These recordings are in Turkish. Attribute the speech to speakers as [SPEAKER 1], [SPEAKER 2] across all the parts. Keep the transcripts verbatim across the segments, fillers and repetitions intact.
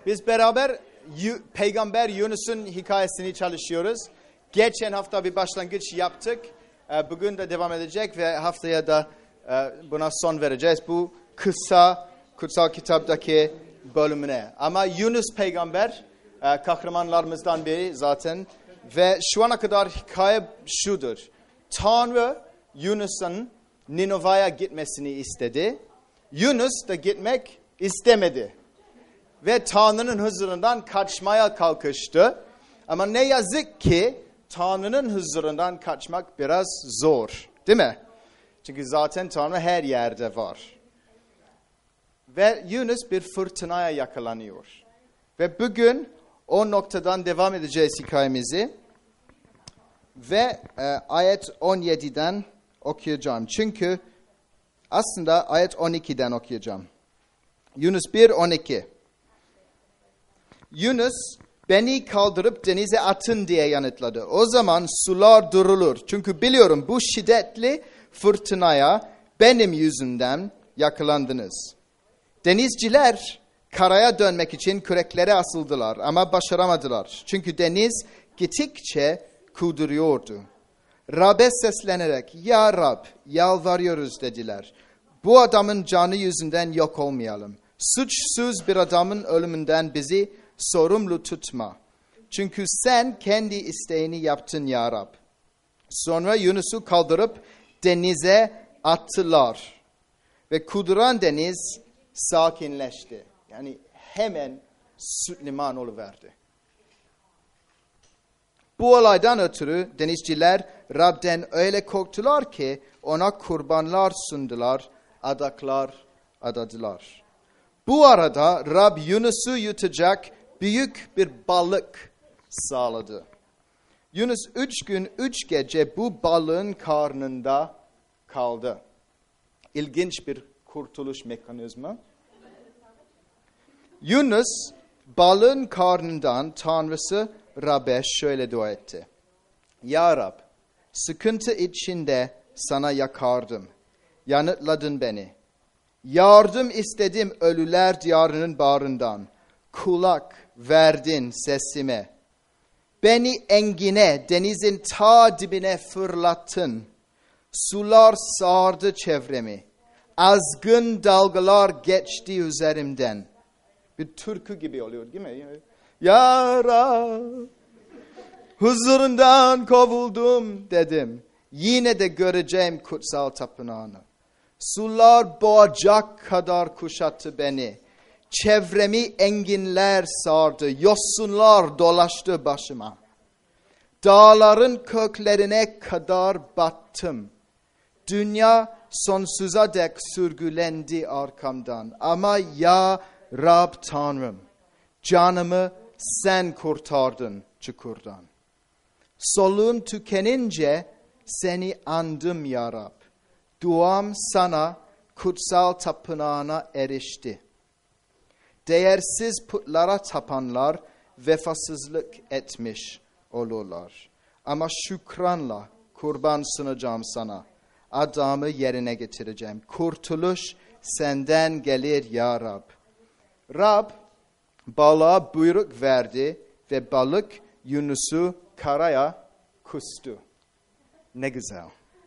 [SPEAKER 1] Biz beraber Yu- Peygamber Yunus'un hikayesini çalışıyoruz. Geçen hafta bir başlangıç yaptık. Ee, Bugün de devam edecek ve haftaya da e, buna son vereceğiz. Bu kısa kutsal kitaptaki bölümüne. Ama Yunus peygamber e, kahramanlarımızdan biri zaten. Ve şu ana kadar hikaye şudur. Tanrı Yunus'un Ninova'ya gitmesini istedi. Yunus da gitmek istemedi. Ve Tanrı'nın huzurundan kaçmaya kalkıştı. Ama ne yazık ki Tanrı'nın huzurundan kaçmak biraz zor. Değil mi? Çünkü zaten Tanrı her yerde var. Ve Yunus bir fırtınaya yakalanıyor. Ve bugün o noktadan devam edeceğiz hikayemizi. Ve e, ayet on yediden okuyacağım. Çünkü aslında ayet on ikiden okuyacağım. Yunus bir on iki. Yunus beni kaldırıp denize atın diye yanıtladı. O zaman sular durulur. Çünkü biliyorum bu şiddetli fırtınaya benim yüzümden yakalandınız. Denizciler karaya dönmek için küreklere asıldılar ama başaramadılar. Çünkü deniz gittikçe kuduruyordu. Rab'be seslenerek ya Rab yalvarıyoruz dediler. Bu adamın canı yüzünden yok olmayalım. Suçsuz bir adamın ölümünden bizi sorumlu tutma. Çünkü sen kendi isteğini yaptın ya Rab. Sonra Yunus'u kaldırıp denize attılar. Ve kuduran deniz sakinleşti. Yani hemen süt liman oluverdi. Bu olaydan ötürü denizciler Rab'den öyle korktular ki ona kurbanlar sundular, adaklar adadılar. Bu arada Rab Yunus'u yutacak büyük bir balık sağladı. Yunus üç gün üç gece bu balığın karnında kaldı. İlginç bir kurtuluş mekanizması. Yunus balığın karnından Tanrısı Rab'be şöyle dua etti. Ya Rab, sıkıntı içinde sana yakardım. Yanıtladın beni. Yardım istedim ölüler diyarının bağrından. Kulak verdin sesime. Beni engine, denizin ta dibine fırlattın. Sular sardı çevremi. Azgın dalgalar geçti üzerimden. Bir türkü gibi oluyor değil mi? Ya Rab, huzurundan kovuldum dedim. Yine de göreceğim kutsal tapınağını. Sular boğacak kadar kuşattı beni. Çevremi enginler sardı. Yosunlar dolaştı başıma. Dağların köklerine kadar battım. Dünya sonsuza dek sürgülendi arkamdan. Ama ya Rab Tanrım, canımı sen kurtardın çukurdan. Soluğum tükenince seni andım ya Rab. Duam sana kutsal tapınağına erişti. Değersiz putlara tapanlar vefasızlık etmiş olurlar. Ama şükranla kurban sunacağım sana. Adamı yerine getireceğim. Kurtuluş senden gelir ya Rab. Rab balığa buyruk verdi ve balık Yunus'u karaya kustu. Ne güzel.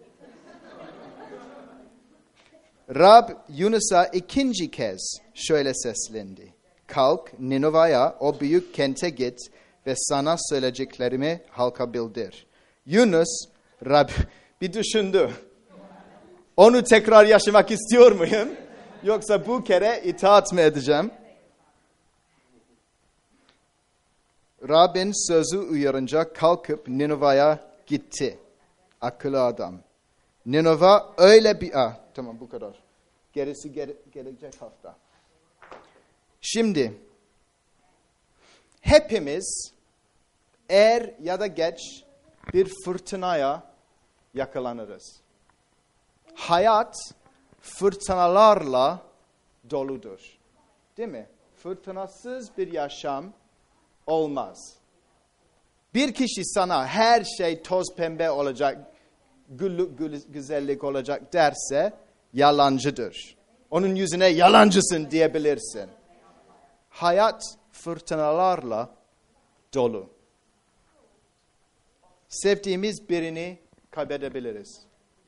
[SPEAKER 1] Rab Yunus'a ikinci kez şöyle seslendi. Kalk Ninova'ya, o büyük kente git ve sana söyleyeceklerimi halka bildir. Yunus Rab bir düşündü. Onu tekrar yaşamak istiyor muyum? Yoksa bu kere itaat mı edeceğim? Rab'in sözü uyarınca kalkıp Ninova'ya gitti. Akıllı adam. Ninova öyle bir... Ah, tamam bu kadar. Gerisi gere, gelecek hafta. Şimdi hepimiz er ya da geç bir fırtınaya yakalanırız. Hayat fırtınalarla doludur. Değil mi? Fırtınasız bir yaşam olmaz. Bir kişi sana her şey toz pembe olacak, güllük güzellik olacak derse yalancıdır. Onun yüzüne yalancısın diyebilirsin. hayat fırtınalarla dolu. Sevdiğimiz birini kaybedebiliriz.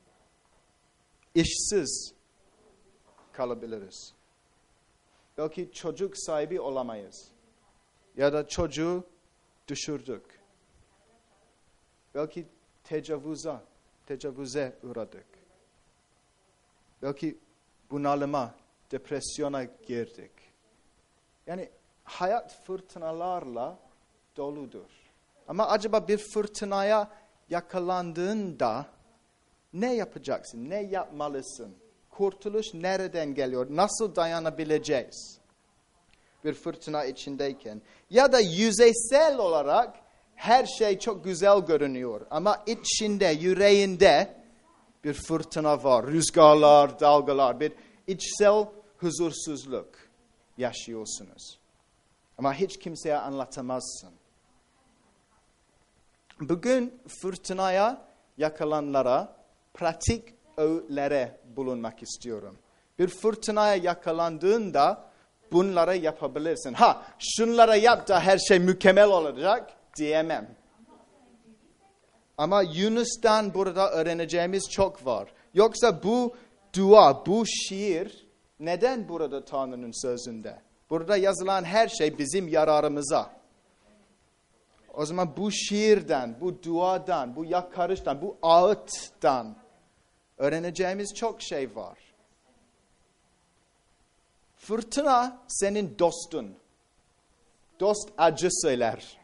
[SPEAKER 1] İşsiz kalabiliriz. Belki çocuk sahibi olamayız. Ya da çocuğu düşürdük. Belki tecavüze, tecavüze uğradık. Belki bunalıma, depresyona girdik. Yani hayat fırtınalarla doludur. Ama acaba bir fırtınaya yakalandığında ne yapacaksın? Ne yapmalısın? Kurtuluş nereden geliyor? Nasıl dayanabileceğiz? Bir fırtına içindeyken. Ya da yüzeysel olarak her şey çok güzel görünüyor. Ama içinde, yüreğinde bir fırtına var. Rüzgarlar, dalgalar. Bir içsel huzursuzluk yaşıyorsunuz. Ama hiç kimseye anlatamazsın. Bugün fırtınaya yakalananlara pratik öğütlere bulunmak istiyorum. Bir fırtınaya yakalandığında bunları yapabilirsin. Ha, şunlara yap da her şey mükemmel olacak diyemem. Ama Yunus'tan burada öğreneceğimiz çok var. Yoksa bu dua, bu şiir neden burada Tanrı'nın sözünde? Burada yazılan her şey bizim yararımıza. O zaman bu şiirden, bu duadan, bu yakarıştan, bu ağıttan öğreneceğimiz çok şey var. Fırtına senin dostun. Dost acı söyler.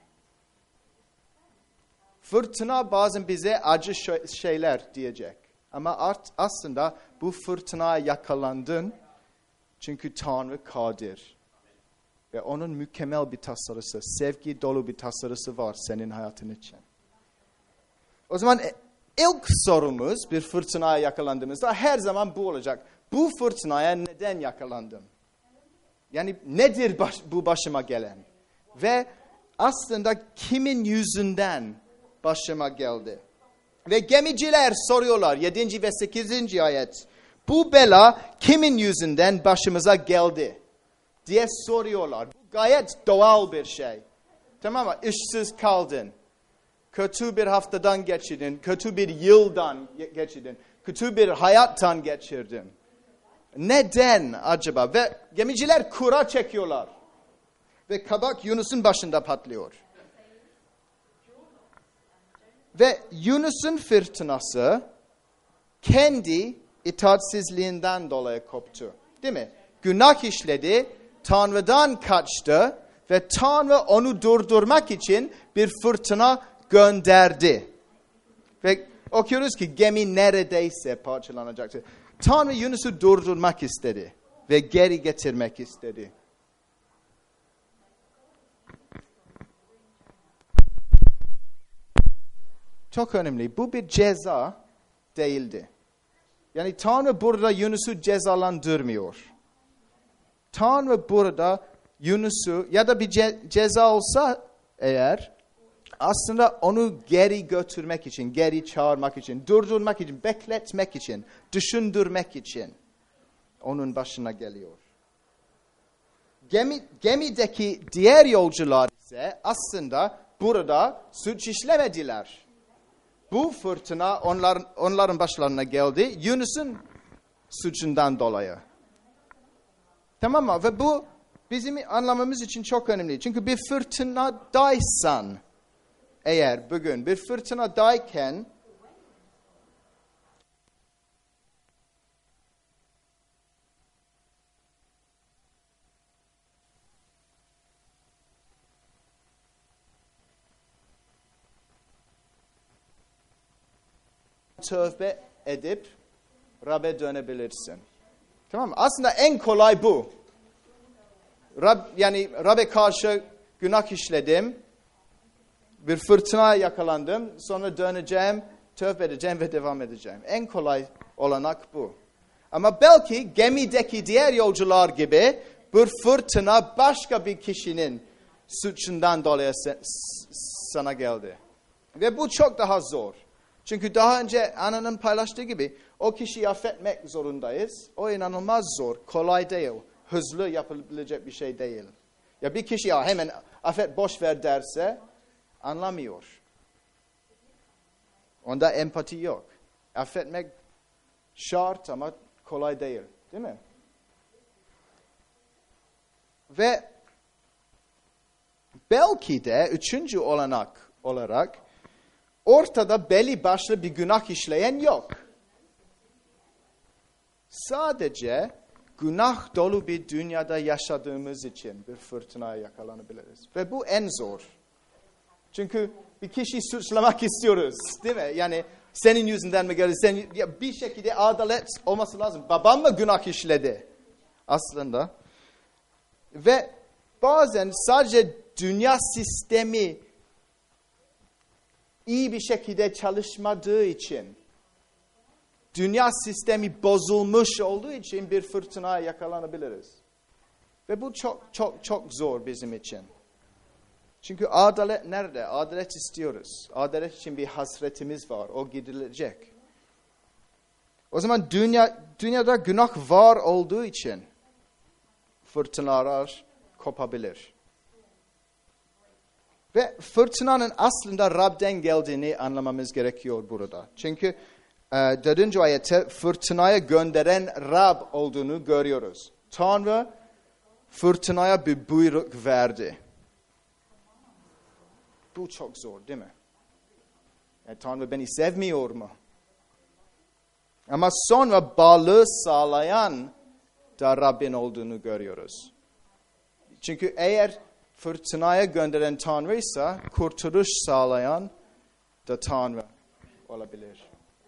[SPEAKER 1] Fırtına bazen bize acı şeyler diyecek. Ama aslında bu fırtınaya yakalandın çünkü Tanrı kadir. Ve onun mükemmel bir tasarısı, sevgi dolu bir tasarısı var senin hayatın için. O zaman ilk sorumuz bir fırtınaya yakalandığımızda her zaman bu olacak. Bu fırtınaya neden yakalandım? Yani nedir baş, bu başıma gelen? Ve aslında kimin yüzünden başıma geldi? Ve gemiciler soruyorlar yedinci ve sekizinci ayet. Bu bela kimin yüzünden başımıza geldi diye soruyorlar. Bu gayet doğal bir şey. Tamam mı? İşsiz kaldın. Kötü bir haftadan geçirdin. Kötü bir yıldan geçirdin. Kötü bir hayattan geçirdin. Neden acaba? Ve gemiciler kura çekiyorlar. Ve kabak Yunus'un başında patlıyor. Ve Yunus'un fırtınası kendi itaatsizliğinden dolayı koptu. Değil mi? Günah işledi, Tanrı'dan kaçtı ve Tanrı onu durdurmak için bir fırtına gönderdi. Ve okuyoruz ki gemi neredeyse parçalanacaktı. Tanrı Yunus'u durdurmak istedi ve geri getirmek istedi. Çok önemli. Bu bir ceza değildi. Yani Tanrı burada Yunus'u cezalandırmıyor. Tanrı burada Yunus'u ya da bir ce- ceza olsa eğer aslında onu geri götürmek için, geri çağırmak için, durdurmak için, bekletmek için, düşündürmek için onun başına geliyor. Gemi, gemideki diğer yolcular ise aslında burada suç işlemediler. Bu fırtına onların, onların başlarına geldi Yunus'un suçundan dolayı. Tamam mı? Ve bu bizim anlamamız için çok önemli. Çünkü bir fırtınadaysan, eğer bugün bir fırtınadayken tövbe edip Rab'be dönebilirsin. Tamam mı? Aslında en kolay bu. Rab, yani Rab'be karşı günah işledim. Bir fırtınaya yakalandım. Sonra döneceğim, tövbe edeceğim ve devam edeceğim. En kolay olanak bu. Ama belki gemideki diğer yolcular gibi bir fırtına başka bir kişinin suçundan dolayı sana geldi. Ve bu çok daha zor. Çünkü daha önce Ana'nın paylaştığı gibi o kişiyi affetmek zorundayız. O inanılmaz zor, kolay değil, hızlı yapılabilecek bir şey değil. Ya bir kişi ya hemen affet boş ver derse anlamıyor. Onda empati yok. Affetmek şart ama kolay değil. Değil mi? Ve belki de üçüncü olanak olarak ortada belli başlı bir günah işleyen yok. Sadece günah dolu bir dünyada yaşadığımız için bir fırtınaya yakalanabiliriz. Ve bu en zor. Çünkü bir kişiyi suçlamak istiyoruz, değil mi? Yani senin yüzünden mi geldi? Sen, ya bir şekilde adalet olması lazım. Babam mı günah işledi? Aslında. Ve bazen sadece dünya sistemi iyi bir şekilde çalışmadığı için, dünya sistemi bozulmuş olduğu için bir fırtınaya yakalanabiliriz. Ve bu çok çok çok zor bizim için. Çünkü adalet nerede? Adalet istiyoruz. Adalet için bir hasretimiz var. O gidilecek. O zaman dünya dünyada günah var olduğu için fırtınalar kopabilir. Ve fırtınanın aslında Rab'den geldiğini anlamamız gerekiyor burada. Çünkü dördüncü ayette fırtınaya gönderen Rab olduğunu görüyoruz. Tanrı fırtınaya bir buyruk verdi. Bu çok zor değil mi? Yani Tanrı beni sevmiyor mu? Ama sonra balığı sağlayan da Rabbin olduğunu görüyoruz. Çünkü eğer fırtınaya gönderen Tanrıysa kurtuluş sağlayan da Tanrı olabilir.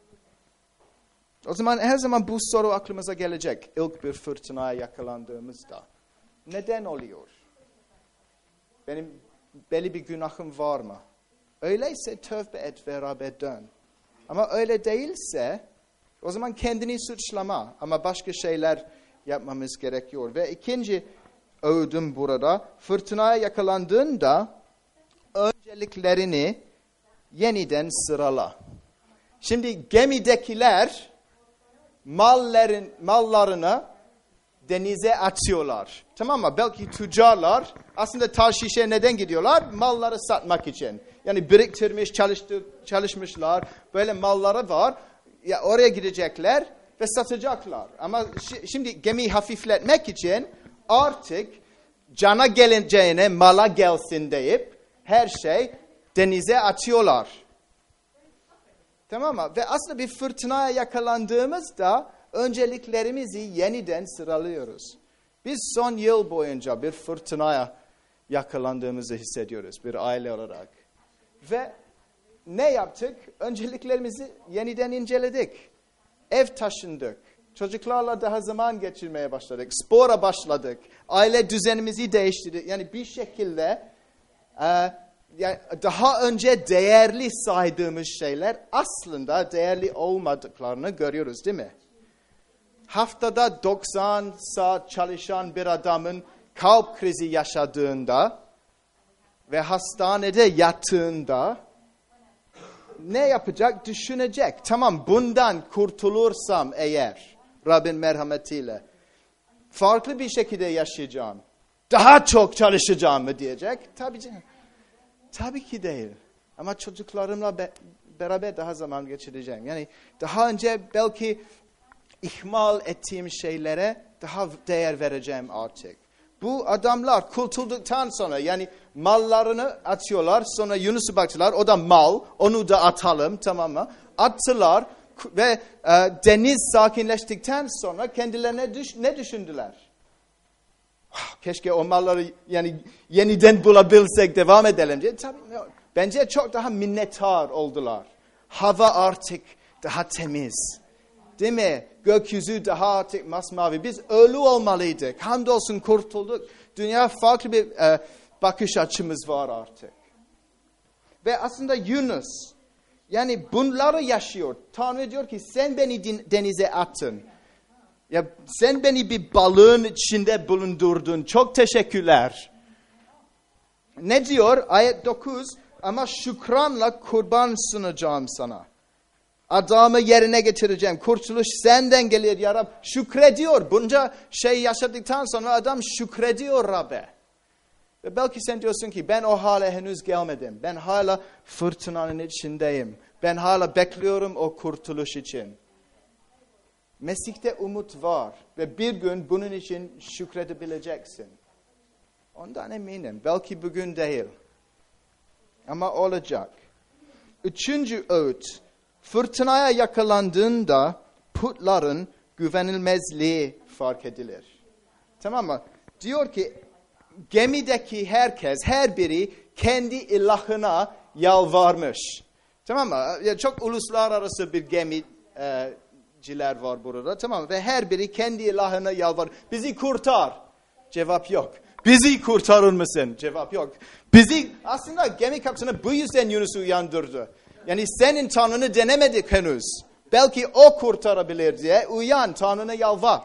[SPEAKER 1] O zaman her zaman bu soru aklımıza gelecek. İlk bir fırtınaya yakalandığımızda. Neden oluyor? Benim belli bir günahım var mı? Öyleyse tövbe et ve Rab'be dön. Ama öyle değilse o zaman kendini suçlama. Ama başka şeyler yapmamız gerekiyor. Ve ikinci öğüdüm burada. Fırtınaya yakalandığında önceliklerini yeniden sırala. Şimdi gemidekiler malların, mallarını denize atıyorlar. Tamam mı? Belki tüccarlar aslında Tarşiş'e neden gidiyorlar? Malları satmak için. Yani biriktirmiş, çalıştı, çalışmışlar. Böyle malları var. Ya oraya gidecekler ve satacaklar. Ama şi, şimdi gemiyi hafifletmek için artık cana geleceğine mala gelsin deyip her şey denize atıyorlar. Tamam mı? Ve aslında bir fırtınaya yakalandığımızda önceliklerimizi yeniden sıralıyoruz. Biz son yıl boyunca bir fırtınaya yakalandığımızı hissediyoruz bir aile olarak. Ve ne yaptık? Önceliklerimizi yeniden inceledik. Ev taşındık. Çocuklarla daha zaman geçirmeye başladık. Spora başladık. Aile düzenimizi değiştirdik. Yani bir şekilde e, yani daha önce değerli saydığımız şeyler aslında değerli olmadıklarını görüyoruz değil mi? Haftada doksan saat çalışan bir adamın kalp krizi yaşadığında ve hastanede yattığında ne yapacak? Düşünecek. Tamam, bundan kurtulursam eğer Rabbin merhametiyle farklı bir şekilde yaşayacağım. Daha çok çalışacağım mı diyecek? Tabii canım. Tabii ki değil. Ama çocuklarımla be- beraber daha zaman geçireceğim. Yani daha önce belki ihmal ettiğim şeylere daha değer vereceğim artık. Bu adamlar kurtulduktan sonra yani mallarını atıyorlar. Sonra Yunus'a baktılar. O da mal. Onu da atalım, tamam mı? Attılar ve e, deniz sakinleştikten sonra kendilerine düş- ne düşündüler? Keşke o malları yani yeniden bulabilsek, devam edelim diye. Tabii, bence çok daha minnettar oldular. Hava artık daha temiz. Değil mi? Gökyüzü daha artık masmavi. Biz ölü olmalıydık. Hamdolsun kurtulduk. Dünya farklı bir e, bakış açımız var artık. Ve aslında Yunus yani bunları yaşıyor. Tanrı diyor ki sen beni denize attın. Ya sen beni bir balığın içinde bulundurdun. Çok teşekkürler. Ne diyor? Ayet dokuz. Ama şükranla kurban sunacağım sana. Adamı yerine getireceğim. Kurtuluş senden gelir ya Rab. Şükrediyor. Bunca şey yaşadıktan sonra adam şükrediyor Rab'be. Ve belki sen diyorsun ki ben o hale henüz gelmedim. Ben hala fırtınanın içindeyim. Ben hala bekliyorum o kurtuluş için. Mesih'te umut var ve bir gün bunun için şükredebileceksin. Ondan eminim. Belki bugün değil. Ama olacak. Üçüncü öğüt. Fırtınaya yakalandığında putların güvenilmezliği fark edilir. Tamam mı? Diyor ki gemideki herkes, her biri kendi ilahına yalvarmış. Tamam mı? Ya çok uluslararası bir gemiciler var burada. Tamam mı? Ve her biri kendi ilahına yalvar. Bizi kurtar. Cevap yok. Bizi kurtarır mısın? Cevap yok. Bizi aslında gemi kaptanı bu yüzden Yunus'u uyandırdı. Yani senin Tanrını denemedik henüz. Belki o kurtarabilir diye uyan, Tanrına yalvar.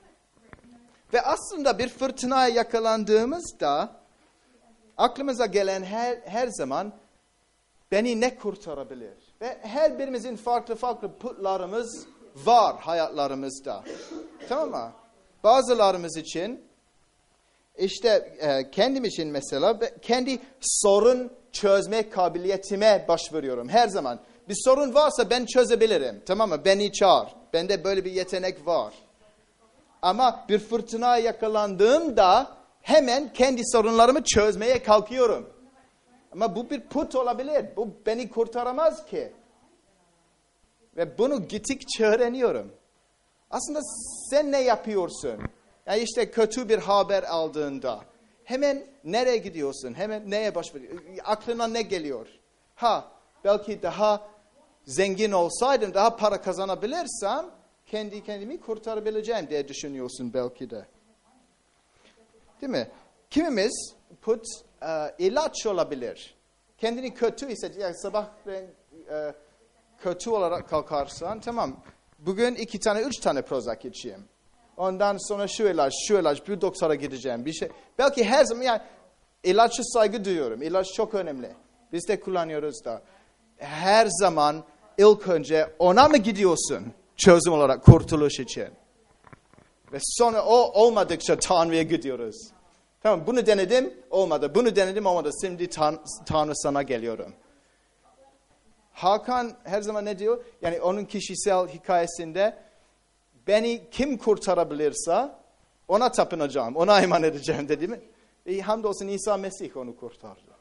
[SPEAKER 1] Ve aslında bir fırtınaya yakalandığımızda aklımıza gelen her, her zaman beni ne kurtarabilir? Ve her birimizin farklı farklı putlarımız var hayatlarımızda. Tamam mı? Bazılarımız için işte e, kendim için mesela kendi sorun çözme kabiliyetime başvuruyorum her zaman. Bir sorun varsa ben çözebilirim. Tamam mı? Beni çağır. Bende böyle bir yetenek var. Ama bir fırtınaya yakalandığımda hemen kendi sorunlarımı çözmeye kalkıyorum. Ama bu bir put olabilir. Bu beni kurtaramaz ki. Ve bunu gittikçe öğreniyorum. Aslında sen ne yapıyorsun? Yani işte kötü bir haber aldığında hemen nereye gidiyorsun? Hemen neye başvuruyorsun? Aklına ne geliyor? Ha, belki daha zengin olsaydım, daha para kazanabilirsem kendi kendimi kurtarabileceğim diye düşünüyorsun belki de. Değil mi? Kimimiz put e, ilaç olabilir. Kendini kötü hissediyor. Yani sabah ben e, kötü olarak kalkarsan tamam. Bugün iki tane, üç tane Prozac içeyim. Ondan sonra şu ilaç, şu ilaç, bir doktora gideceğim. Bir şey. Belki her zaman yani ilaçı saygı duyuyorum. İlaç çok önemli. Biz de kullanıyoruz da. Her zaman ilk önce ona mı gidiyorsun? Çözüm olarak, kurtuluş için. Ve sonra o olmadıkça Tanrı'ya gidiyoruz. Tamam, bunu denedim, olmadı. Bunu denedim, olmadı. Şimdi tan- Tanrı sana geliyorum. Hakan her zaman ne diyor? Yani onun kişisel hikayesinde beni kim kurtarabilirse ona tapınacağım, ona iman edeceğim dedi mi? E, hamdolsun İsa Mesih onu kurtardı.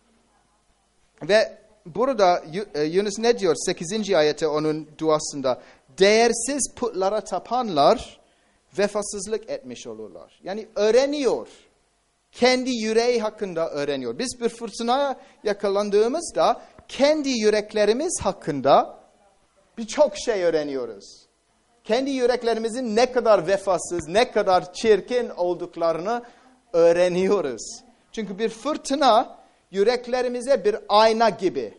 [SPEAKER 1] Ve burada Yunus ne diyor? sekizinci ayette onun duasında. Değersiz putlara tapanlar vefasızlık etmiş olurlar. Yani öğreniyor. Kendi yüreği hakkında öğreniyor. Biz bir fırtınaya yakalandığımızda kendi yüreklerimiz hakkında birçok şey öğreniyoruz. Kendi yüreklerimizin ne kadar vefasız, ne kadar çirkin olduklarını öğreniyoruz. Çünkü bir fırtına yüreklerimize bir ayna gibi.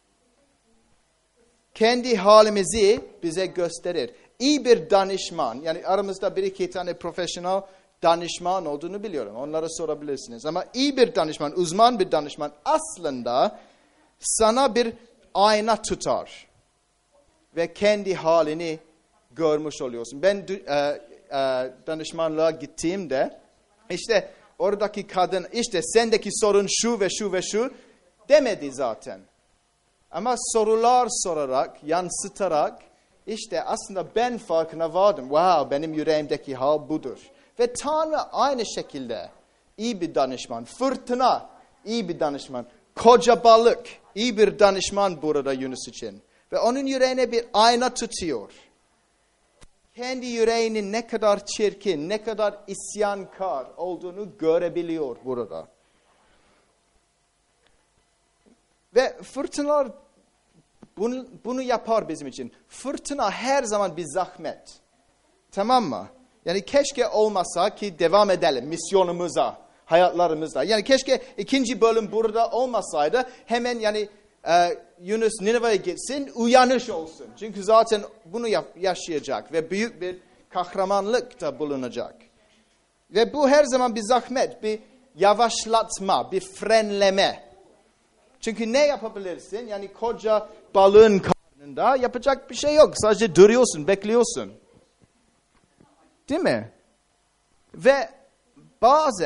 [SPEAKER 1] Kendi halimizi bize gösterir. İyi bir danışman, yani aramızda bir iki tane profesyonel danışman olduğunu biliyorum. Onlara sorabilirsiniz. Ama iyi bir danışman, uzman bir danışman aslında sana bir ayna tutar. Ve kendi halini görmüş oluyorsun. Ben e, e, danışmanlığa gittiğimde işte oradaki kadın işte sendeki sorun şu ve şu ve şu demedi zaten. Ama sorular sorarak, yansıtarak işte aslında ben farkına vardım. Wow, benim yüreğimdeki hal budur. Ve Tanrı aynı şekilde iyi bir danışman. Fırtına iyi bir danışman. Koca balık iyi bir danışman burada Yunus için. Ve onun yüreğine bir ayna tutuyor. Kendi yüreğinin ne kadar çirkin, ne kadar isyankar olduğunu görebiliyor burada. Ve fırtınalar bunu, bunu yapar bizim için. Fırtına her zaman bir zahmet. Tamam mı? Yani keşke olmasa ki devam edelim misyonumuza, hayatlarımızda. Yani keşke ikinci bölüm burada olmasaydı hemen yani e, Yunus Nineve'ye gitsin, uyanış olsun. Çünkü zaten bunu yaşayacak ve büyük bir kahramanlık da bulunacak. Ve bu her zaman bir zahmet, bir yavaşlatma, bir frenleme. Çünkü ne yapabilirsin? Yani koca balığın karnında yapacak bir şey yok. Sadece duruyorsun, bekliyorsun. Değil mi? Ve bazen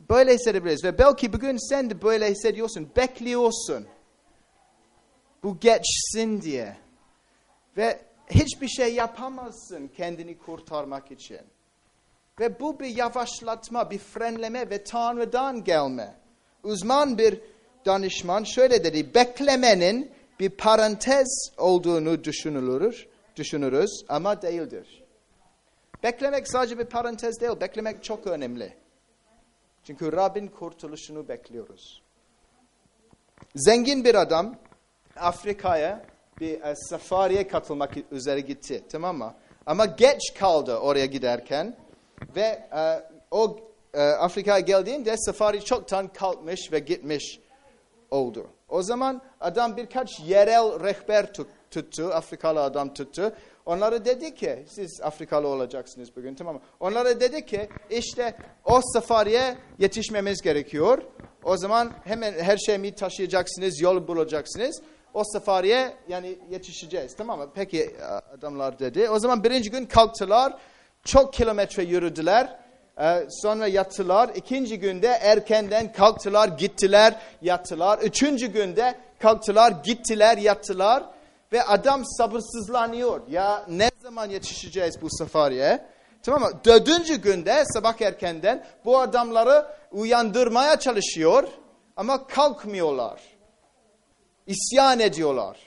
[SPEAKER 1] Böyle hissedebiliriz. Ve belki bugün sen de böyle hissediyorsun. Bekliyorsun. Bu geçsin diye. Ve hiçbir şey yapamazsın kendini kurtarmak için. Ve bu bir yavaşlatma, bir frenleme ve Tanrı'dan gelme. Uzman bir danışman şöyle dedi. Beklemenin bir parantez olduğunu düşünülür, düşünürüz ama değildir. Beklemek sadece bir parantez değil. Beklemek çok önemli. Çünkü Rabbin kurtuluşunu bekliyoruz. Zengin bir adam Afrika'ya bir e, safariye katılmak üzere gitti. Tamam mı? Ama geç kaldı oraya giderken. Ve e, o e, Afrika'ya geldiğinde safari çoktan kalkmış ve gitmiş oldu. O zaman adam birkaç yerel rehber tut, tuttu. Afrikalı adam tuttu. Onlara dedi ki, siz Afrikalı olacaksınız bugün, tamam mı? Onlara dedi ki, işte o safariye yetişmemiz gerekiyor. O zaman hemen her şeyi taşıyacaksınız, yol bulacaksınız. O safariye yani yetişeceğiz, tamam mı? Peki adamlar dedi. O zaman birinci gün kalktılar, çok kilometre yürüdüler. Ee, sonra yattılar. İkinci günde erkenden kalktılar, gittiler, yattılar. Üçüncü günde kalktılar, gittiler, yattılar. Ve adam sabırsızlanıyor. Ya ne zaman yetişeceğiz bu safariye? Tamam mı? Dördüncü günde sabah erkenden bu adamları uyandırmaya çalışıyor. Ama kalkmıyorlar. İsyan ediyorlar.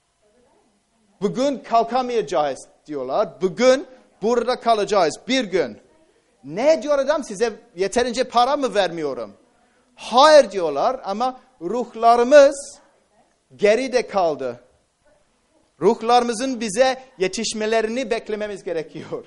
[SPEAKER 1] Bugün kalkamayacağız diyorlar. Bugün burada kalacağız bir gün. Ne diyor adam? Size yeterince para mı vermiyorum? Hayır diyorlar ama ruhlarımız geride kaldı. Ruhlarımızın bize yetişmelerini beklememiz gerekiyor.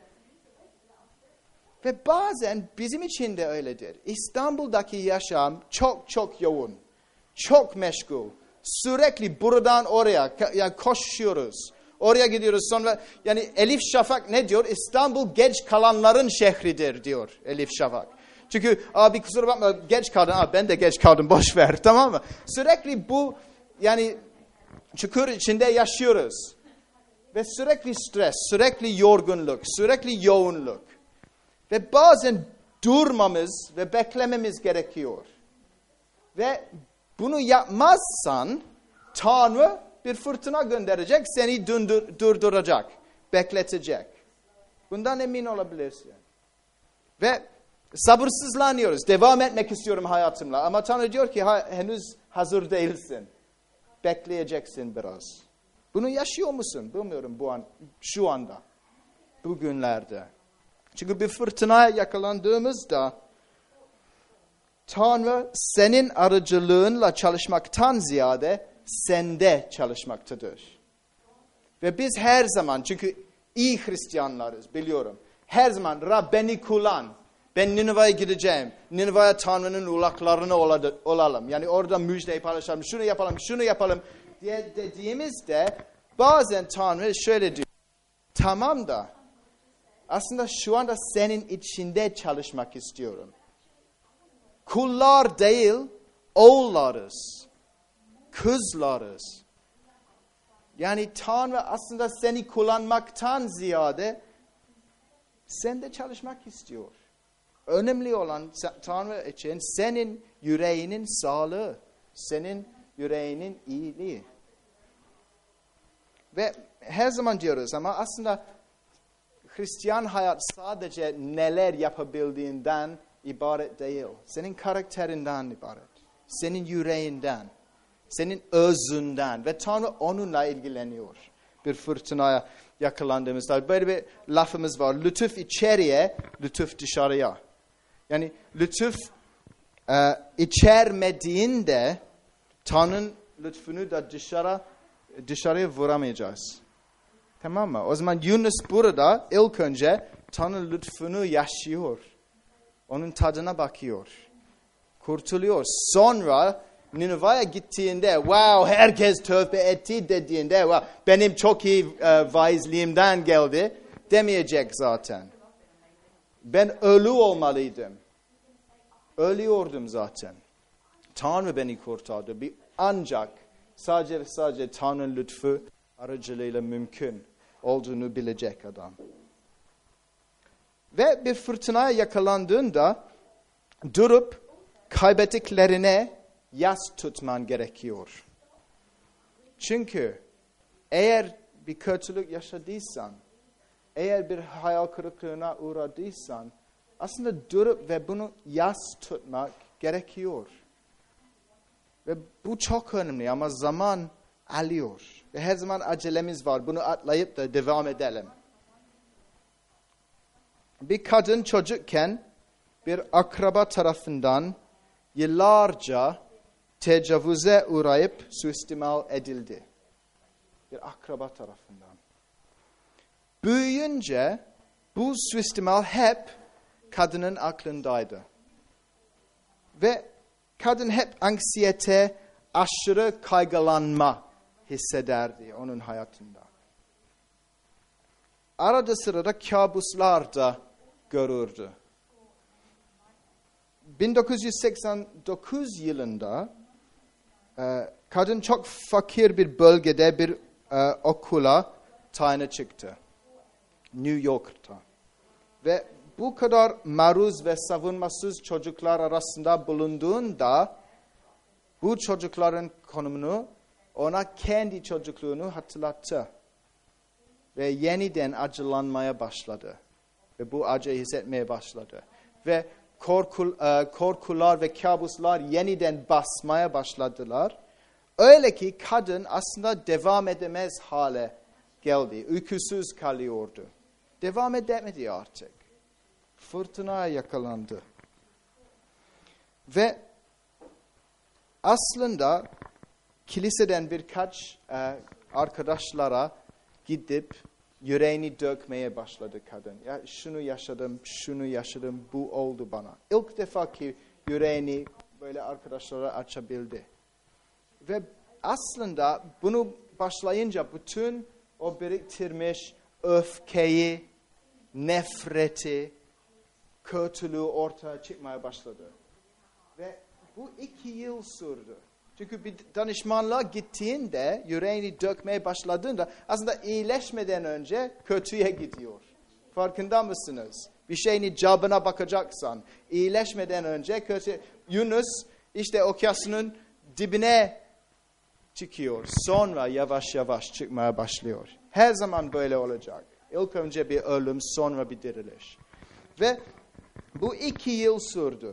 [SPEAKER 1] Ve bazen bizim için de öyledir. İstanbul'daki yaşam çok çok yoğun. Çok meşgul. Sürekli buradan oraya yani koşuyoruz. Oraya gidiyoruz sonra yani Elif Şafak ne diyor? İstanbul geç kalanların şehridir diyor Elif Şafak. Çünkü abi kusura bakma geç kaldın. Abi ben de geç kaldım boş ver, tamam mı? Sürekli bu yani çukur içinde yaşıyoruz. Ve sürekli stres, sürekli yorgunluk, sürekli yoğunluk. Ve bazen durmamız ve beklememiz gerekiyor. Ve bunu yapmazsan Tanrı bir fırtına gönderecek, seni dundur, durduracak, bekletecek. Bundan emin olabilirsin. Ve sabırsızlanıyoruz. Devam etmek istiyorum hayatımla. Ama Tanrı diyor ki henüz hazır değilsin. Bekleyeceksin biraz. Bunu yaşıyor musun? Bilmiyorum bu an, şu anda. Bugünlerde. Çünkü bir fırtınaya yakalandığımızda Tanrı senin aracılığınla çalışmaktan ziyade sende çalışmaktadır. Ve biz her zaman, çünkü iyi Hristiyanlarız biliyorum. Her zaman Rab beni kullan. Ben Niniva'ya gideceğim. Niniva'ya Tanrı'nın ulaklarını olalım. Yani orada müjdeyi paylaşalım. Şunu yapalım, şunu yapalım diye dediğimizde bazen Tanrı şöyle diyor. Tamam da aslında şu anda senin içinde çalışmak istiyorum. Kullar değil, oğullarız. Kızlarız. Yani Tanrı aslında seni kullanmaktan ziyade sende çalışmak istiyor. Önemli olan Tanrı için senin yüreğinin sağlığı, senin yüreğinin iyiliği. Ve her zaman diyoruz ama aslında Hristiyan hayat sadece neler yapabildiğinden ibaret değil. Senin karakterinden ibaret. Senin yüreğinden. Senin özünden. Ve Tanrı onunla ilgileniyor. Bir fırtınaya yakalandığımızda. Böyle bir lafımız var. Lütuf içeriye, lütuf dışarıya. Yani lütuf e, içermediğinde Tanrı'nın lütfunu da dışarı, dışarıya vuramayacağız. Tamam mı? O zaman Yunus burada ilk önce Tanrı lütfunu yaşıyor. Onun tadına bakıyor. Kurtuluyor. Sonra Niniva'ya gittiğinde wow herkes tövbe etti dediğinde wow, benim çok iyi e, vaizliğimden geldi demeyecek zaten. Ben ölü olmalıydım. Ölüyordum zaten. Tanrı beni kurtardı. Bir ancak sadece ve sadece Tanrı'nın lütfu aracılığıyla mümkün olduğunu bilecek adam. Ve bir fırtınaya yakalandığında durup kaybettiklerine yas tutman gerekiyor. Çünkü eğer bir kötülük yaşadıysan, eğer bir hayal kırıklığına uğradıysan, aslında durup ve bunu yas tutmak gerekiyor. Ve bu çok önemli ama zaman alıyor. Ve her zaman acelemiz var. Bunu atlayıp da devam edelim. Bir kadın çocukken bir akraba tarafından yıllarca tecavüze uğrayıp suistimal edildi. Bir akraba tarafından. Büyüyünce bu suistimal hep kadının aklındaydı. Ve kadın hep anksiyete, aşırı kaygılanma hissederdi onun hayatında. Arada sırada kabuslar da görürdü. bin dokuz yüz seksen dokuz yılında e, kadın çok fakir bir bölgede bir e, okula tayini çıktı. New York'ta. Ve bu kadar maruz ve savunmasız çocuklar arasında bulunduğunda bu çocukların konumunu ona kendi çocukluğunu hatırlattı. Ve yeniden acılanmaya başladı. Ve bu acıyı hissetmeye başladı. Ve korku, e, korkular ve kabuslar yeniden basmaya başladılar. Öyle ki kadın aslında devam edemez hale geldi. Uykusuz kalıyordu. Devam edemedi artık. Fırtınaya yakalandı. Ve aslında kiliseden birkaç e, arkadaşlara gidip yüreğini dökmeye başladı kadın. Ya şunu yaşadım, şunu yaşadım, bu oldu bana. İlk defa ki yüreğini böyle arkadaşlara açabildi. Ve aslında bunu başlayınca bütün o biriktirmiş öfkeyi, nefreti, kötülüğü ortaya çıkmaya başladı. Ve bu iki yıl sürdü. Çünkü bir danışmanlığa gittiğinde, yüreğini dökmeye başladığında aslında iyileşmeden önce kötüye gidiyor. Farkında mısınız? Bir şeyin icabına bakacaksan, iyileşmeden önce kötü. Yunus işte okyanusun dibine çıkıyor. Sonra yavaş yavaş çıkmaya başlıyor. Her zaman böyle olacak. İlk önce bir ölüm, sonra bir diriliş. Ve bu iki yıl sürdü.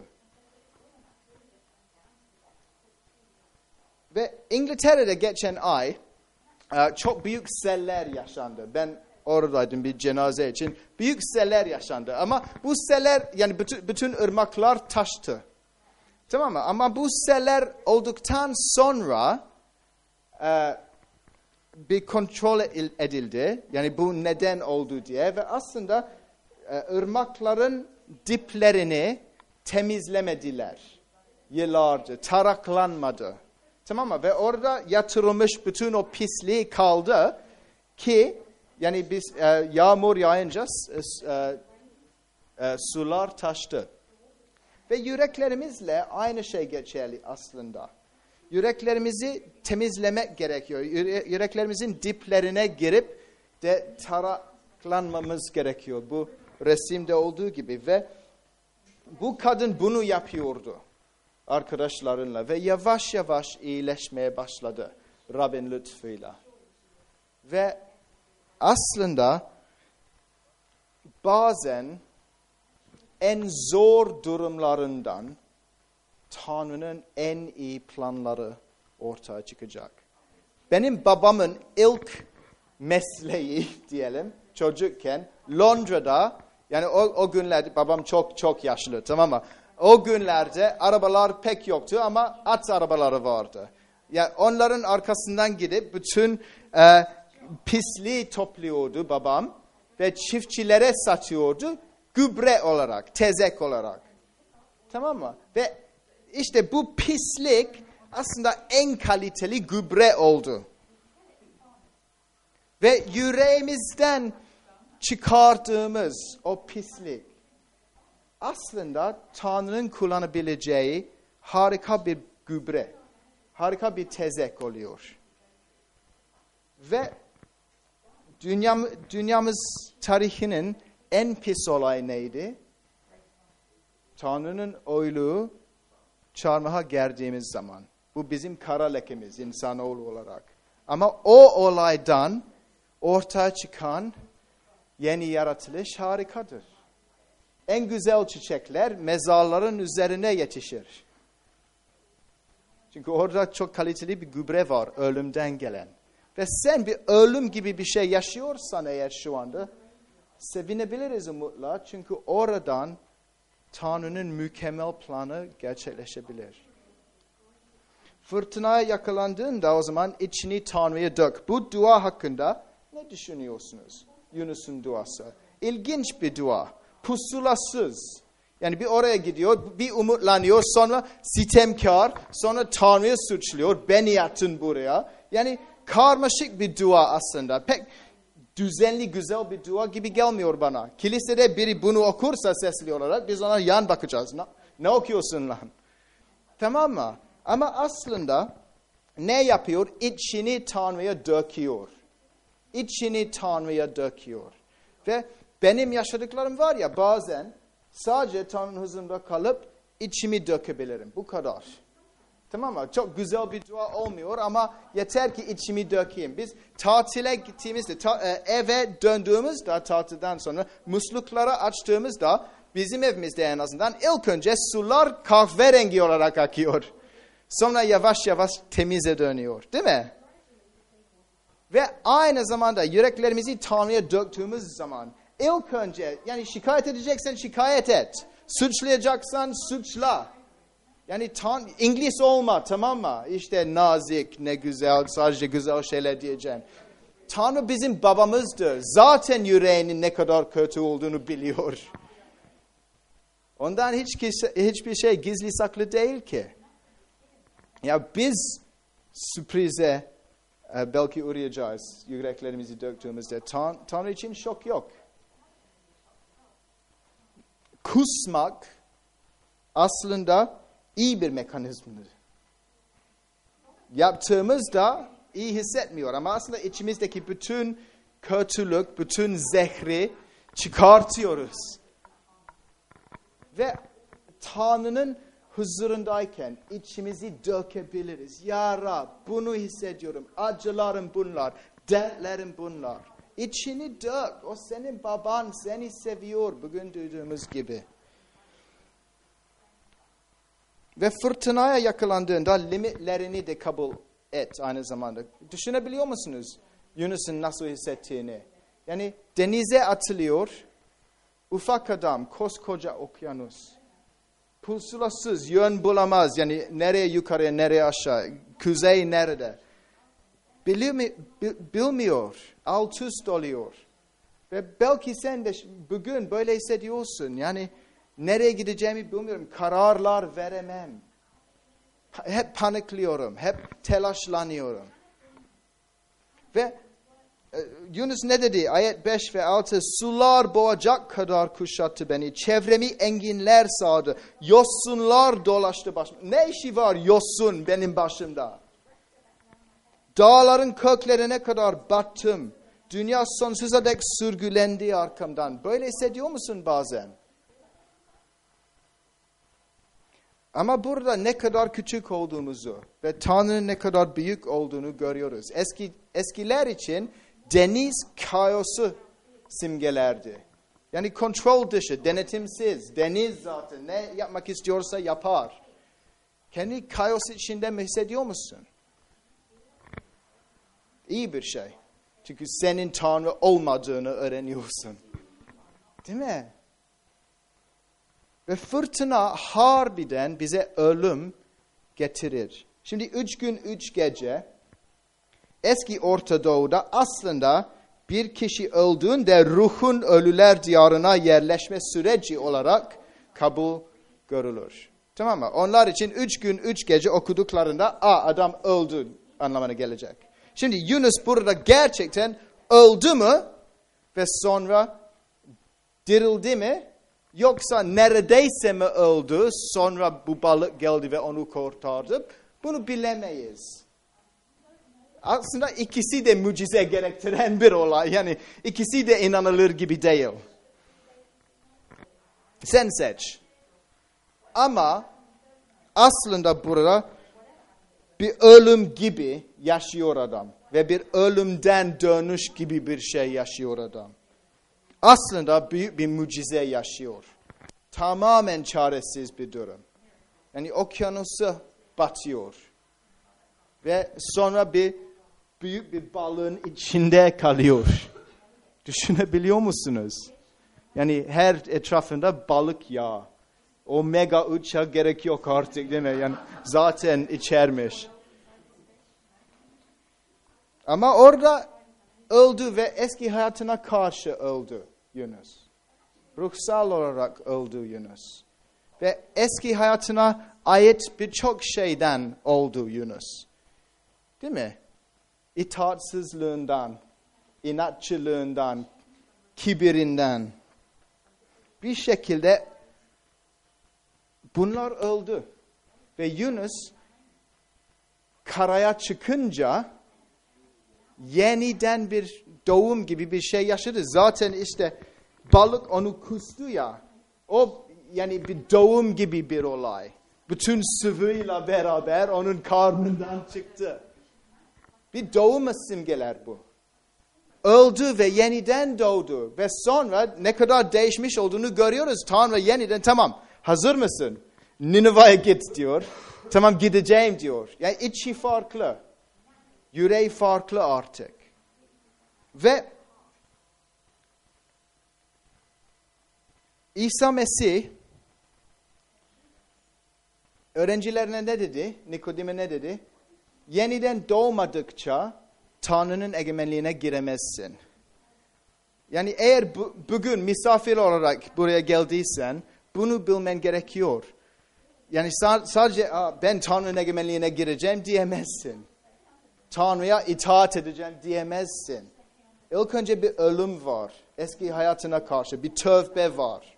[SPEAKER 1] Ve İngiltere'de geçen ay çok büyük seller yaşandı. Ben oradaydım bir cenaze için. Büyük seller yaşandı. Ama bu seller, yani bütün, bütün ırmaklar taştı. Tamam mı? Ama bu seller olduktan sonra e, bir kontrol edildi. Yani bu neden oldu diye. Ve aslında e, ırmakların diplerini temizlemediler. Yıllarca taraklanmadı. Tamam mı? Ve orada yatırılmış bütün o pisliği kaldı ki yani biz e, yağmur yağınca e, e, sular taştı. Ve yüreklerimizle aynı şey geçerli aslında. Yüreklerimizi temizlemek gerekiyor. Yüreklerimizin diplerine girip de taraklanmamız gerekiyor. Bu resimde olduğu gibi ve bu kadın bunu yapıyordu arkadaşlarınla ve yavaş yavaş iyileşmeye başladı Rabbin lütfuyla. Ve aslında bazen en zor durumlarından Tanrı'nın en iyi planları ortaya çıkacak. Benim babamın ilk mesleği diyelim çocukken Londra'da, yani o, o günlerde babam çok çok yaşlı, tamam mı? O günlerde arabalar pek yoktu ama at arabaları vardı. Yani onların arkasından gidip bütün e, pisliği topluyordu babam ve çiftçilere satıyordu gübre olarak, tezek olarak. Tamam mı? Ve işte bu pislik aslında en kaliteli gübre oldu. Ve yüreğimizden çıkardığımız o pislik aslında Tanrı'nın kullanabileceği harika bir gübre, harika bir tezek oluyor. Ve dünyam, dünyamız tarihinin en pis olayı neydi? Tanrı'nın oyluğu çarmıha gerdiğimiz zaman. Bu bizim kara lekemiz insanoğlu olarak. Ama o olaydan ortaya çıkan yeni yaratılış harikadır. En güzel çiçekler mezarların üzerine yetişir. Çünkü orada çok kaliteli bir gübre var ölümden gelen. Ve sen bir ölüm gibi bir şey yaşıyorsan eğer şu anda sevinebiliriz umutla. Çünkü oradan Tanrı'nın mükemmel planı gerçekleşebilir. Fırtınaya yakalandığında o zaman içini Tanrı'ya dök. Bu dua hakkında ne düşünüyorsunuz? Yunus'un duası. İlginç bir dua. Pusulasız. Yani bir oraya gidiyor, bir umutlanıyor, sonra sitemkar, sonra Tanrı'yı suçluyor. Beni attın buraya. Yani karmaşık bir dua aslında. Pek düzenli, güzel bir dua gibi gelmiyor bana. Kilisede biri bunu okursa sesli olarak biz ona yan bakacağız. Ne, ne okuyorsun lan? Tamam mı? Ama aslında ne yapıyor? İçini Tanrı'ya döküyor. İçini Tanrı'ya döküyor. Ve benim yaşadıklarım var ya bazen sadece Tanrı'nın huzurunda kalıp içimi dökebilirim. Bu kadar. Tamam mı? Çok güzel bir dua olmuyor ama yeter ki içimi dökeyim. Biz tatile gittiğimizde, ta, e, eve döndüğümüzde tatilden sonra muslukları açtığımızda bizim evimizde en azından ilk önce sular kahverengi olarak akıyor. Sonra yavaş yavaş temize dönüyor. Değil mi? Ve aynı zamanda yüreklerimizi Tanrı'ya döktüğümüz zaman ilk önce yani şikayet edeceksen şikayet et. Suçlayacaksan suçla. Yani tan İngiliz olma, tamam mı? İşte nazik, ne güzel, sadece güzel şeyler diyeceğim. Tanrı bizim babamızdır. Zaten yüreğinin ne kadar kötü olduğunu biliyor. Ondan hiç hiçbir şey gizli saklı değil ki. Ya biz sürprize e, belki uğrayacağız yüreklerimizi döktüğümüzde. Tan Tanrı için şok yok. Kusmak aslında iyi bir mekanizmadır. Yaptığımızda iyi hissetmiyor ama aslında içimizdeki bütün kötülük, bütün zehri çıkartıyoruz. Ve Tanrı'nın huzurundayken içimizi dökebiliriz. Ya Rab, bunu hissediyorum. Acılarım bunlar, dertlerim bunlar. İçini dök. O senin baban, seni seviyor. Bugün duyduğumuz gibi. Ve fırtınaya yakalandığında limitlerini de kabul et aynı zamanda. Düşünebiliyor musunuz Yunus'un nasıl hissettiğini? Yani denize atılıyor. Ufak adam, koskoca okyanus. Pusulasız, yön bulamaz. Yani nereye yukarıya, nereye aşağı, kuzey nerede? Bilmiyor, bilmiyor. Alt üst oluyor. Ve belki sen de bugün böyle hissediyorsun. Yani nereye gideceğimi bilmiyorum. Kararlar veremem. Hep panikliyorum. Hep telaşlanıyorum. Ve Yunus ne dedi? Ayet beş ve altı. Sular boğacak kadar kuşattı beni. Çevremi enginler sardı. Yosunlar dolaştı başıma. Ne işi var yosun benim başımda? Dağların köklerine kadar battım. Dünya sonsuza dek sürgülendi arkamdan. Böyle hissediyor musun bazen? Ama burada ne kadar küçük olduğumuzu ve Tanrı'nın ne kadar büyük olduğunu görüyoruz. Eski eskiler için deniz kaosu simgelerdi. Yani kontrol dışı, denetimsiz. Deniz zaten ne yapmak istiyorsa yapar. Kendi kaos içinde mi hissediyor musun? İyi bir şey. Çünkü senin Tanrı olmadığını öğreniyorsun. Değil mi? Ve fırtına harbiden bize ölüm getirir. Şimdi üç gün üç gece eski Orta Doğu'da aslında bir kişi öldüğünde ruhun ölüler diyarına yerleşme süreci olarak kabul görülür. Tamam mı? Onlar için üç gün üç gece okuduklarında a adam öldü anlamına gelecek. Şimdi Yunus burada gerçekten öldü mü ve sonra dirildi mi? Yoksa neredeyse mi öldü, sonra bu balık geldi ve onu kurtardı? Bunu bilemeyiz. Aslında ikisi de mucize gerektiren bir olay. Yani ikisi de inanılır gibi değil. Sen seç. Ama aslında burada bir ölüm gibi yaşıyor adam. Ve bir ölümden dönüş gibi bir şey yaşıyor adam. Aslında büyük bir mucize yaşıyor. Tamamen çaresiz bir durum. Yani okyanusa batıyor. Ve sonra bir büyük bir balığın içinde kalıyor. Düşünebiliyor musunuz? Yani her etrafında balık yağı. Omega üçe gerek yok artık değil mi? Yani zaten içermiş. Ama orada öldü ve eski hayatına karşı öldü Yunus. Ruhsal olarak öldü Yunus. Ve eski hayatına ait birçok şeyden oldu Yunus. Değil mi? İtaatsizliğinden, inatçılığından, kibirinden. Bir şekilde bunlar öldü. Ve Yunus karaya çıkınca yeniden bir doğum gibi bir şey yaşadı. Zaten işte balık onu kustu ya. O yani bir doğum gibi bir olay. Bütün sıvıyla beraber onun karnından çıktı. Bir doğum simgeler bu. Öldü ve yeniden doğdu. Ve sonra ne kadar değişmiş olduğunu görüyoruz. Tanrı yeniden tamam hazır mısın? Nineveh'e git diyor. Tamam gideceğim diyor. Yani içi farklı. Yüreği farklı artık. Ve İsa Mesih öğrencilerine ne dedi? Nikodim'e ne dedi? Yeniden doğmadıkça Tanrı'nın egemenliğine giremezsin. Yani eğer bu, bugün misafir olarak buraya geldiysen bunu bilmen gerekiyor. Yani sadece ben Tanrı'nın egemenliğine gireceğim diyemezsin. Tanrı'ya itaat edeceğim diyemezsin. İlk önce bir ölüm var. Eski hayatına karşı bir tövbe var.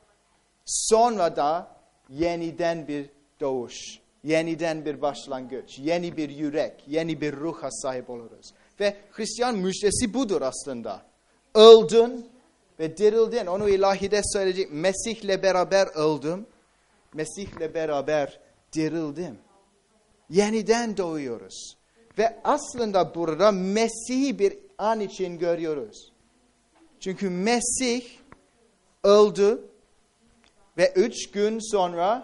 [SPEAKER 1] Sonra da yeniden bir doğuş. Yeniden bir başlangıç. Yeni bir yürek. Yeni bir ruha sahip oluruz. Ve Hristiyan müjdesi budur aslında. Öldün ve dirildin. Onu ilahide söyleyecek. Mesih'le beraber öldüm. Mesih'le beraber dirildim. Yeniden doğuyoruz. Ve aslında burada Mesih'i bir an için görüyoruz. Çünkü Mesih öldü ve üç gün sonra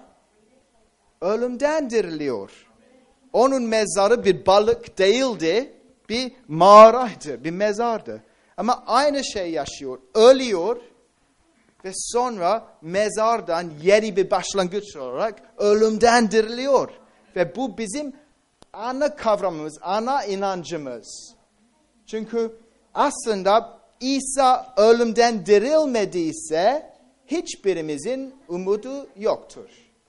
[SPEAKER 1] ölümden diriliyor. Onun mezarı bir balık değildi, bir mağaraydı, bir mezardı. Ama aynı şey yaşıyor. Ölüyor ve sonra mezardan yeni bir başlangıç olarak ölümden diriliyor. Ve bu bizim ana kavramımız, ana inancımız. Çünkü aslında İsa ölümden dirilmediyse hiçbirimizin umudu yoktur.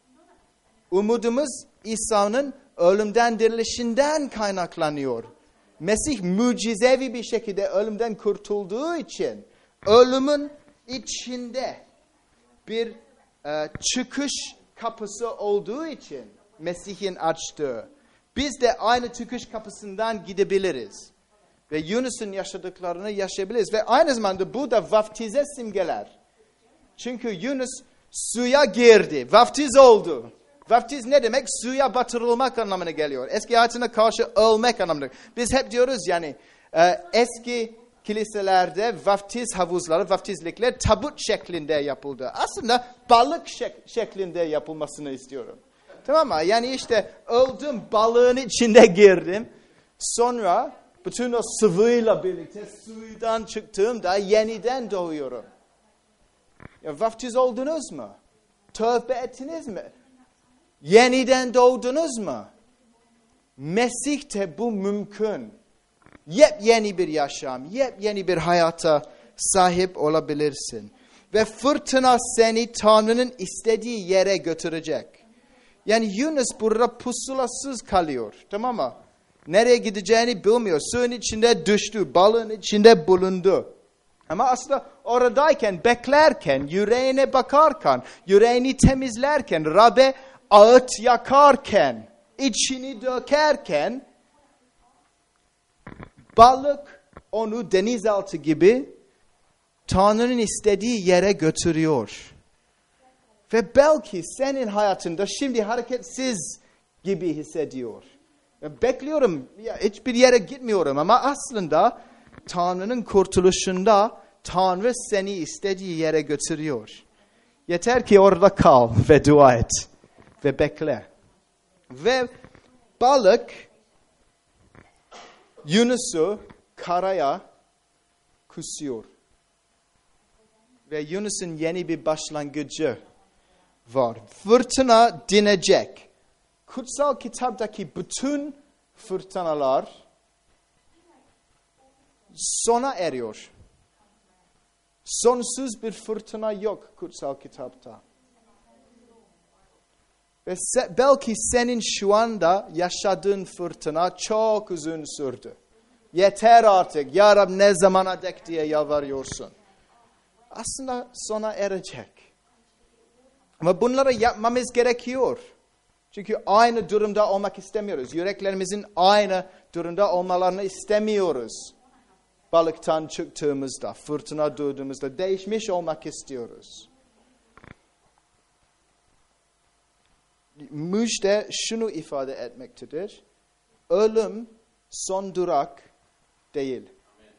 [SPEAKER 1] Umudumuz İsa'nın ölümden dirilişinden kaynaklanıyor. Mesih mucizevi bir şekilde ölümden kurtulduğu için ölümün içinde bir e, çıkış kapısı olduğu için Mesih'in açtığı. Biz de aynı çıkış kapısından gidebiliriz. Ve Yunus'un yaşadıklarını yaşayabiliriz. Ve aynı zamanda bu da vaftize simgeler. Çünkü Yunus suya girdi. Vaftiz oldu. Vaftiz ne demek? Suya batırılmak anlamına geliyor. Eski hayatına karşı ölmek anlamına. Biz hep diyoruz yani e, eski kiliselerde vaftiz havuzları, vaftizlikler tabut şeklinde yapıldı. Aslında balık şek- şeklinde yapılmasını istiyorum. Tamam mı? Yani işte öldüm, balığın içinde girdim. Sonra bütün o sıvıyla birlikte suydan çıktığımda yeniden doğuyorum. Ya vaftiz oldunuz mu? Tövbe ettiniz mi? Yeniden doğdunuz mu? Mesih'te bu mümkün. Yepyeni bir yaşam, yepyeni bir hayata sahip olabilirsin. Ve fırtına seni Tanrı'nın istediği yere götürecek. Yani Yunus burada pusulasız kalıyor. Tamam mı? Nereye gideceğini bilmiyor. Suyun içinde düştü. Balığın içinde bulundu. Ama aslında oradayken, beklerken, yüreğine bakarken, yüreğini temizlerken, Rab'be ağıt yakarken, içini dökerken, balık onu denizaltı gibi Tanrı'nın istediği yere götürüyor. Ve belki senin hayatında şimdi hareketsiz gibi hissediyor. Bekliyorum, ya hiçbir yere gitmiyorum ama aslında Tanrı'nın kurtuluşunda Tanrı seni istediği yere götürüyor. Yeter ki orada kal ve dua et ve bekle. Ve balık Yunus'u karaya kusuyor. Ve Yunus'un yeni bir başlangıcı var. Fırtına dinecek. Kutsal kitaptaki bütün fırtınalar sona eriyor. Sonsuz bir fırtına yok kutsal kitapta. Ve se- belki senin şu anda yaşadığın fırtına çok uzun sürdü. Yeter artık. Ya Rab ne zamana dek diye yalvarıyorsun. Aslında sona erecek. Ama bunları yapmamız gerekiyor. Çünkü aynı durumda olmak istemiyoruz. Yüreklerimizin aynı durumda olmalarını istemiyoruz. Balıktan çıktığımızda, fırtına duyduğumuzda değişmiş olmak istiyoruz. Müjde şunu ifade etmektedir. Ölüm son durak değil.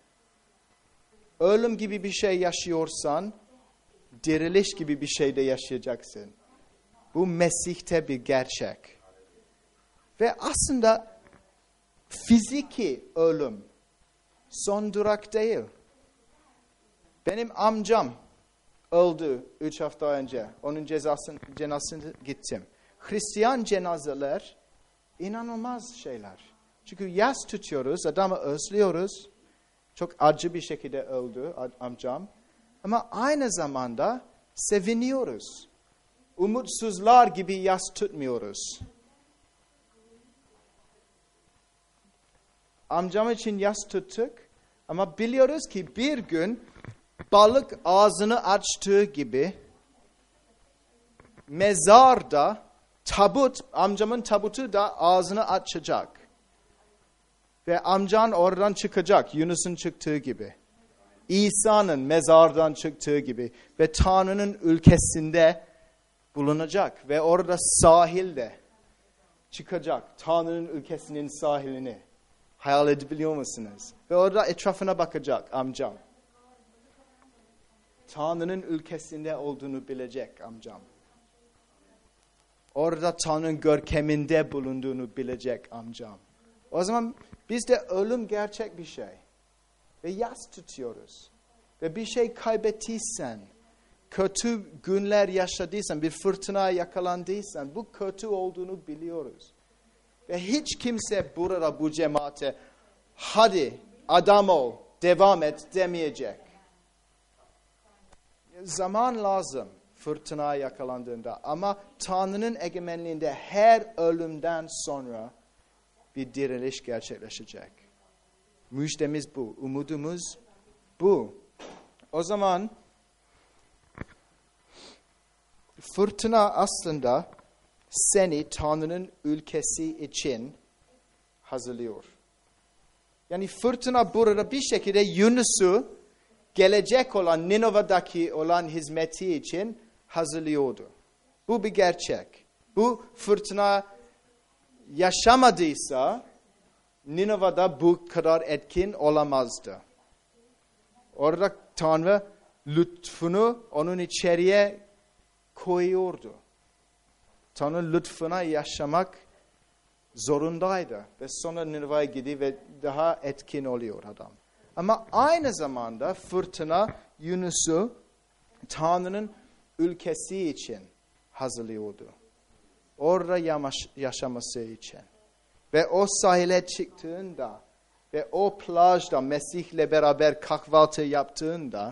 [SPEAKER 1] Ölüm gibi bir şey yaşıyorsan, diriliş gibi bir şey de yaşayacaksın. Bu Mesih'te bir gerçek. Ve aslında fiziki ölüm son durak değil. Benim amcam öldü üç hafta önce. Onun cezasını, cenazesine gittim. Hristiyan cenazeler inanılmaz şeyler. Çünkü yas tutuyoruz, adamı özlüyoruz. Çok acı bir şekilde öldü amcam. Ama aynı zamanda seviniyoruz. Umutsuzlar gibi yas tutmuyoruz. Amcam için yas tuttuk. Ama biliyoruz ki bir gün balık ağzını açtığı gibi mezarda tabut, amcamın tabutu da ağzını açacak. Ve amcan oradan çıkacak, Yunus'un çıktığı gibi. İsa'nın mezardan çıktığı gibi. Ve Tanrı'nın ülkesinde bulunacak. Ve orada sahilde çıkacak. Tanrı'nın ülkesinin sahilini. Hayal edebiliyor musunuz? Ve orada etrafına bakacak amcam. Tanrı'nın ülkesinde olduğunu bilecek amcam. Orada Tanrı'nın görkeminde bulunduğunu bilecek amcam. O zaman bizde ölüm gerçek bir şey. Ve yas tutuyoruz. Ve bir şey kaybettiysen, kötü günler yaşadıysan, bir fırtınaya yakalandıysan, bu kötü olduğunu biliyoruz. Ve hiç kimse burada bu cemaate, hadi adam ol, devam et demeyecek. Zaman lazım fırtınaya yakalandığında. Ama Tanrı'nın egemenliğinde her ölümden sonra bir diriliş gerçekleşecek. Müjdemiz bu, umudumuz bu. O zaman fırtına aslında seni Tanrı'nın ülkesi için hazırlıyor. Yani fırtına burada bir şekilde Yunus'u gelecek olan Ninova'daki olan hizmeti için hazırlıyordu. Bu bir gerçek. Bu fırtına yaşamadıysa Ninova'da bu kadar etkin olamazdı. Orada Tanrı lütfunu onun içeriye koyuyordu. Tanrı lütfuna yaşamak zorundaydı. Ve sonra Ninova'ya gidiyor ve daha etkin oluyor adam. Ama aynı zamanda fırtına Yunus'u Tanrı'nın ülkesi için hazırlıyordu. Orada yaşaması için. Ve o sahile çıktığında ve o plajda Mesih'le beraber kahvaltı yaptığında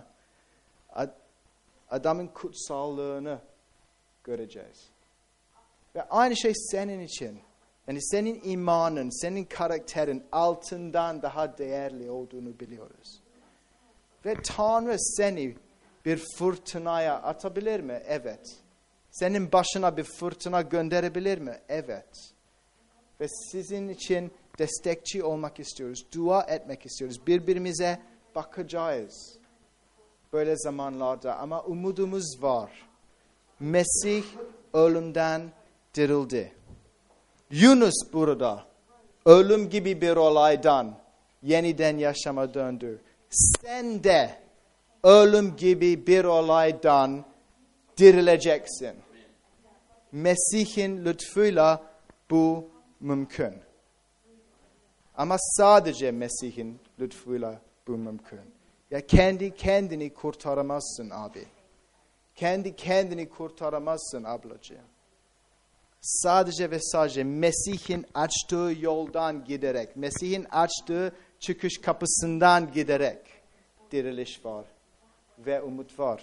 [SPEAKER 1] adamın kutsallığını göreceğiz. Ve aynı şey senin için. Yani senin imanın, senin karakterin altından daha değerli olduğunu biliyoruz. Ve Tanrı seni bir fırtınaya atabilir mi? Evet. Senin başına bir fırtına gönderebilir mi? Evet. Ve sizin için destekçi olmak istiyoruz. Dua etmek istiyoruz. Birbirimize bakacağız. Böyle zamanlarda ama umudumuz var. Mesih ölümden dirildi. Yunus burada ölüm gibi bir olaydan yeniden yaşama döndü. Sen de ölüm gibi bir olaydan dirileceksin. Mesih'in lütfuyla bu mümkün. Ama sadece Mesih'in lütfuyla bu mümkün. Ya kendi kendini kurtaramazsın abi. Kendi kendini kurtaramazsın ablacığım. Sadece ve sadece Mesih'in açtığı yoldan giderek, Mesih'in açtığı çıkış kapısından giderek diriliş var ve umut var.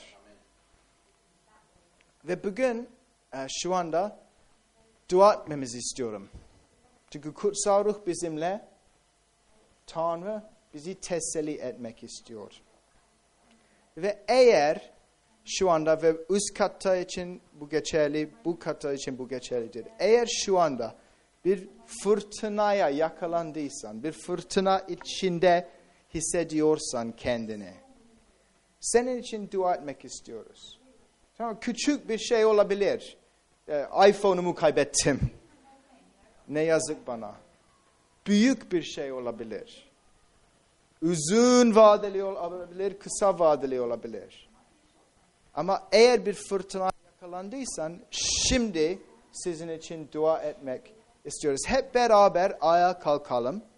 [SPEAKER 1] Ve bugün şu anda dua etmemizi istiyorum. Çünkü kutsal ruh bizimle, Tanrı bizi teselli etmek istiyor. Ve eğer şu anda ve üst katta için bu geçerli, bu katta için bu geçerlidir. Eğer şu anda bir fırtınaya yakalandıysan, bir fırtına içinde hissediyorsan kendini, senin için dua etmek istiyoruz. Tamam, küçük bir şey olabilir. Ee, iPhone'umu kaybettim. Ne yazık bana. Büyük bir şey olabilir. Uzun vadeli olabilir, kısa vadeli olabilir. Ama eğer bir fırtına yakalandıysan, şimdi sizin için dua etmek istiyoruz. Hep beraber ayağa kalkalım.